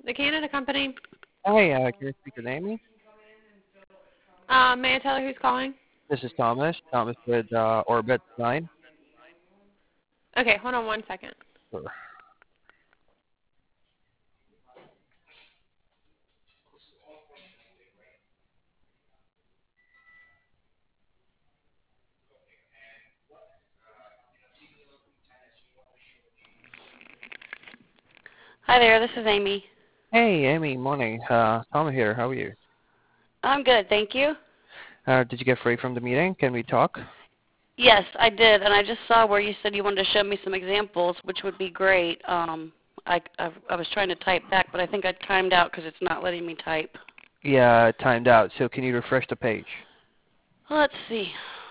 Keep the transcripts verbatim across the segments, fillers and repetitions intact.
The Canada Company. Hi, uh, can I speak with Amy? Um, may I tell her who's calling? This is Thomas. Thomas with uh, Orbit Design. Okay, hold on one second. Sure. Hi there, this is Amy. Hey, Amy. Morning. Uh, Tom here. How are you? I'm good, thank you. Uh, did you get free from the meeting? Can we talk? Yes, I did, and I just saw where you said you wanted to show me some examples, which would be great. Um, I, I, I was trying to type back, but I think I timed out because it's not letting me type. Yeah, it timed out. So can you refresh the page? Let's see.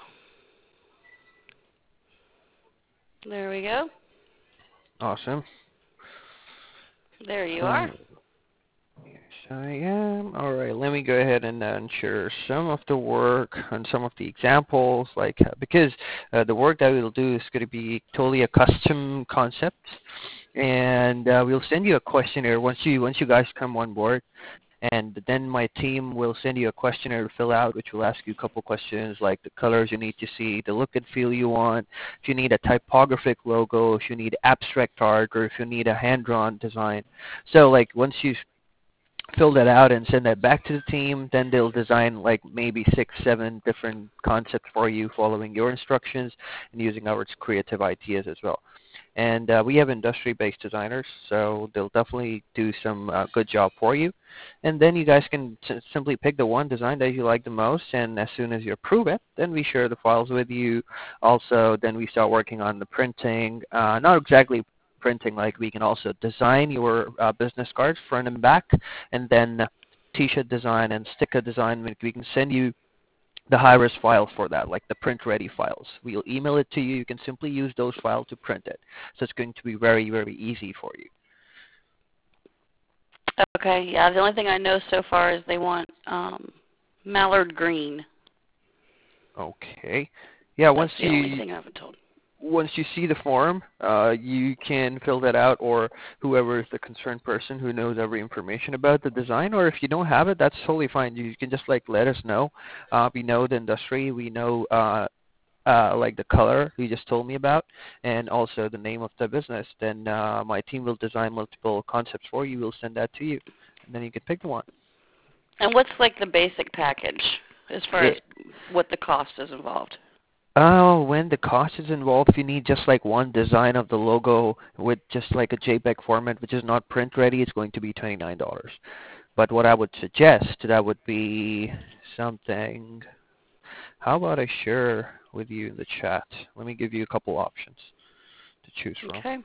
There we go. Awesome. There you are. Uh, yes, I am. All right. Let me go ahead and uh, share some of the work and some of the examples, like uh, because uh, the work that we'll do is going to be totally a custom concept, and uh, we'll send you a questionnaire once you once you guys come on board. And then my team will send you a questionnaire to fill out, which will ask you a couple questions like the colors you need to see, the look and feel you want, if you need a typographic logo, if you need abstract art, or if you need a hand-drawn design. So like once you fill that out and send that back to the team, then they'll design like maybe six, seven different concepts for you following your instructions and using our creative ideas as well. And uh, we have industry-based designers, so they'll definitely do some uh, good job for you. And then you guys can s- simply pick the one design that you like the most, and as soon as you approve it, then we share the files with you. Also, then we start working on the printing. Uh, not exactly printing, like we can also design your uh, business cards front and back, and then T-shirt design and sticker design. We we can send you the high-res files for that, like the print-ready files. We'll email it to you. You can simply use those files to print it. So it's going to be very, very easy for you. Okay, yeah, the only thing I know so far is they want um, mallard green. Okay. Yeah, That's once the only you thing I've been told. once you see the form, uh, you can fill that out, or whoever is the concerned person who knows every information about the design. Or if you don't have it, that's totally fine. You can just like let us know. Uh, we know the industry. We know uh, uh, like the color you just told me about, and also the name of the business. Then uh, my team will design multiple concepts for you. We'll send that to you, and then you can pick the one. And what's like the basic package as far as It, what the cost is involved? oh, when the cost is involved, you need just like one design of the logo with just like a JPEG format, which is not print ready. It's going to be twenty-nine dollars. But what I would suggest that would be something. How about I share with you in the chat? Let me give you a couple options to choose from. Okay.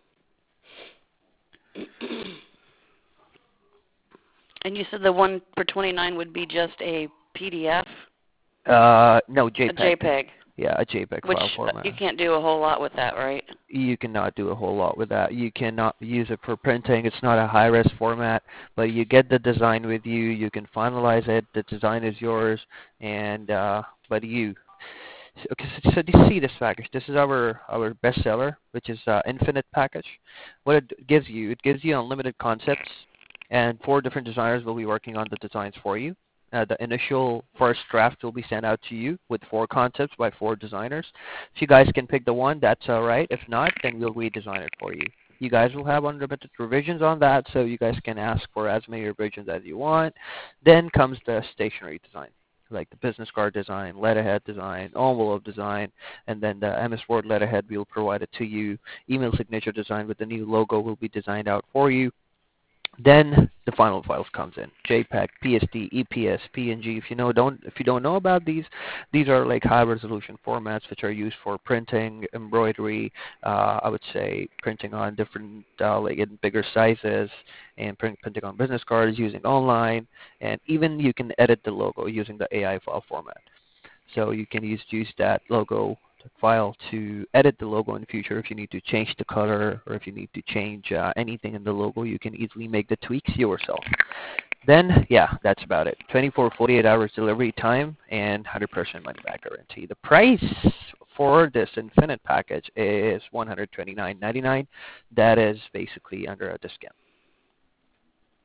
And you said the one for twenty-nine would be just a P D F, Uh, no, a JPEG. JPEG, Yeah, a JPEG which file uh, you format. can't do a whole lot with that, right? You cannot do a whole lot with that. You cannot use it for printing. It's not a high-res format, but you get the design with you. You can finalize it. The design is yours, and uh, but you. So, okay, so, so do you see this package? This is our our bestseller, which is uh, Infinite package. What it gives you, it gives you unlimited concepts, and four different designers will be working on the designs for you. Uh, the initial first draft will be sent out to you with four concepts by four designers. If you guys can pick the one, that's all right. If not, then we'll redesign it for you. You guys will have unlimited revisions on that, so you guys can ask for as many revisions as you want. Then comes the stationery design, like the business card design, letterhead design, envelope design, and then the M S Word letterhead, we'll provide it to you. Email signature design with the new logo will be designed out for you. Then the final files comes in: JPEG, P S D, E P S, P N G. If you know don't if you don't know about these, these are like high resolution formats which are used for printing, embroidery. Uh, I would say printing on different uh, like in bigger sizes, and print, printing on business cards using online, and even you can edit the logo using the A I file format. So you can use use that logo file to edit the logo in the future. If you need to change the color, or if you need to change uh, anything in the logo, you can easily make the tweaks yourself. Then, yeah, that's about it. twenty-four, forty-eight hours delivery time and one hundred percent money back guarantee. The price for this Infinite package is one hundred twenty-nine ninety-nine. That is basically under a discount.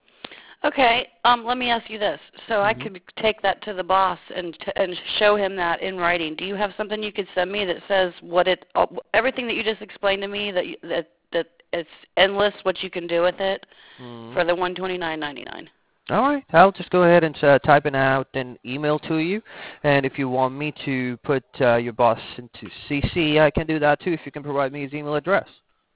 Okay, um, let me ask you this. So I Mm-hmm. could take that to the boss and t- and show him that in writing. Do you have something you could send me that says what it, uh, everything that you just explained to me, that you, that that it's endless what you can do with it Mm-hmm. for the one twenty nine ninety nine? All right, I'll just go ahead and uh, type it out and email to you. And if you want me to put uh, your boss into C C, I can do that too if you can provide me his email address.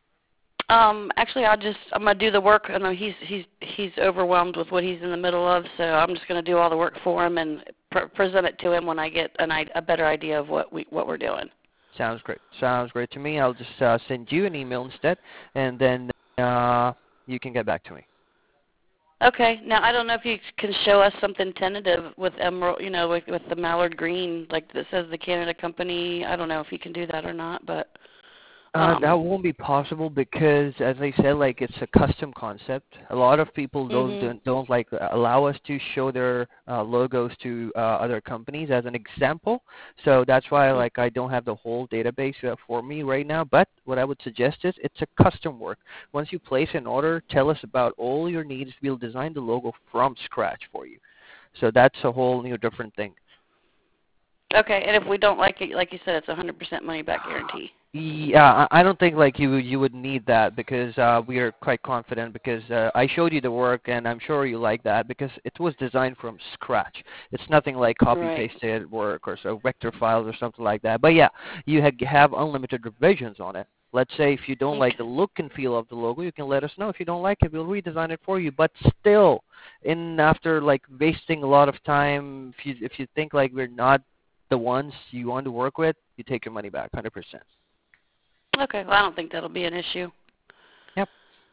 Um, actually, I'll just I'm gonna do the work. I know he's he's he's overwhelmed with what he's in the middle of, so I'm just gonna do all the work for him and pr- present it to him when I get an, a better idea of what we what we're doing. Sounds great. Sounds great to me. I'll just uh, send you an email instead, and then uh, you can get back to me. Okay. Now I don't know if you can show us something tentative with emerald, you know, with, with the mallard green, like that says the Canada Company. I don't know if you can do that or not, but Uh, um. that won't be possible because, as I said, like it's a custom concept. A lot of people don't Mhm. don't, don't like allow us to show their uh, logos to uh, other companies as an example. So that's why, like, I don't have the whole database uh, for me right now. But what I would suggest is it's a custom work. Once you place an order, tell us about all your needs. We'll design the logo from scratch for you. So that's a whole new different thing. Okay. And if we don't like it, like you said, it's a hundred percent money back guarantee. Yeah, I I don't think like you you would need that because uh, we are quite confident because uh, I showed you the work and I'm sure you like that because it was designed from scratch. It's nothing like copy Right. pasted work or so vector files or something like that. But yeah, you ha- have unlimited revisions on it. Let's say if you don't Okay. like the look and feel of the logo, you can let us know. If you don't like it, we'll redesign it for you. But still, in after like wasting a lot of time, if you if you think like we're not the ones you want to work with, you take your money back, one hundred percent. Okay. Well, I don't think that'll be an issue. Yep.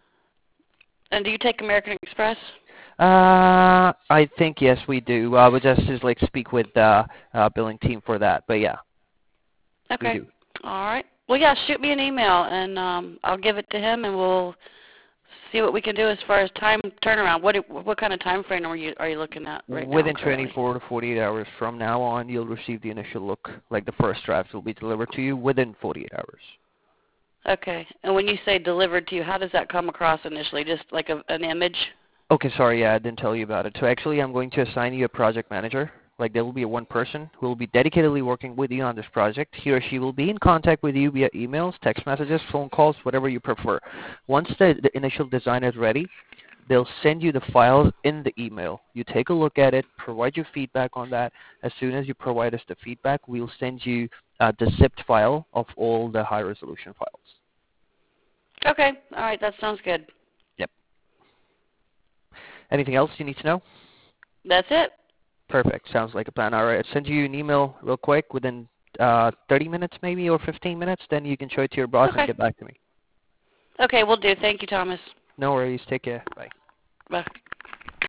And do you take American Express? Uh, I think yes, we do. Uh, we just just like speak with the uh, uh, billing team for that. But yeah, we Okay. do. All right. Well, yeah. Shoot me an email and um, I'll give it to him and we'll see what we can do as far as time turnaround. What what kind of time frame are you are you looking at right now Within currently? twenty-four to forty-eight hours from now on, you'll receive the initial look. Like the first draft will be delivered to you within forty-eight hours. Okay. And when you say delivered to you, how does that come across initially? Just like a, an image? Okay, sorry, yeah, I didn't tell you about it. So actually, I'm going to assign you a project manager. Like there will be a one person who will be dedicatedly working with you on this project. He or she will be in contact with you via emails, text messages, phone calls, whatever you prefer. Once the, the initial design is ready, they'll send you the files in the email. You take a look at it, provide your feedback on that. As soon as you provide us the feedback, we'll send you uh, the zipped file of all the high resolution files. Okay. All right. That sounds good. Yep. Anything else you need to know? That's it. Perfect. Sounds like a plan. All right. I'll send you an email real quick within uh, thirty minutes maybe or fifteen minutes. Then you can show it to your boss Okay. and get back to me. Okay. We'll do. Thank you, Thomas. No worries. Take care. Bye. Bye.